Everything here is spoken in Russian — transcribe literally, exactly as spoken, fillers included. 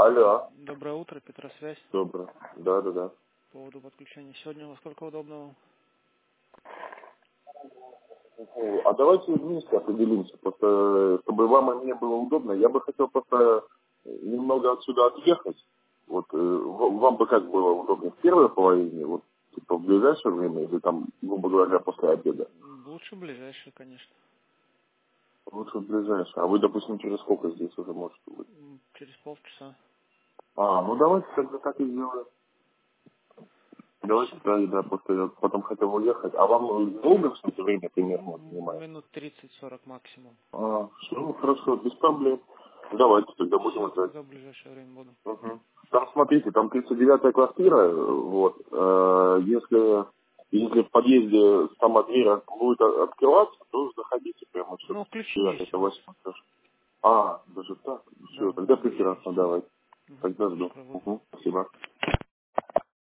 Алло. Доброе утро, Петросвязь. Доброе. Да, да, да. По поводу подключения. Сегодня во сколько удобно? А давайте вместе определимся, просто чтобы вам и мне было удобно. Я бы хотел просто немного отсюда отъехать. Вот э, в- вам бы как было удобно в первой половине, вот типа в ближайшее время, или там, грубо говоря, после обеда. Лучше ближайший, конечно. Лучше в ближайшее. А вы, допустим, через сколько здесь уже можете быть? М, Через полчаса. А, ну давайте тогда так и сделаем. Давайте, да, да, просто я потом хотел уехать. А вам долго все это время примерно вот, М, занимает? Минут тридцать-сорок максимум. А, все, ну хорошо, без проблем. Давайте тогда будем Все, ждать. тогда в ближайшее время буду. Угу. Там, смотрите, там тридцать девятая квартира, вот, э, если, если в подъезде сама дверь будет о- открываться, то заходите прямо все, Ну, ключи девятая, есть это у нас. восьмая. А, даже так? Да, Все, у нас тогда ключи прекрасно, есть. давайте. Угу. Тогда жду. Доброго утра. Угу, спасибо.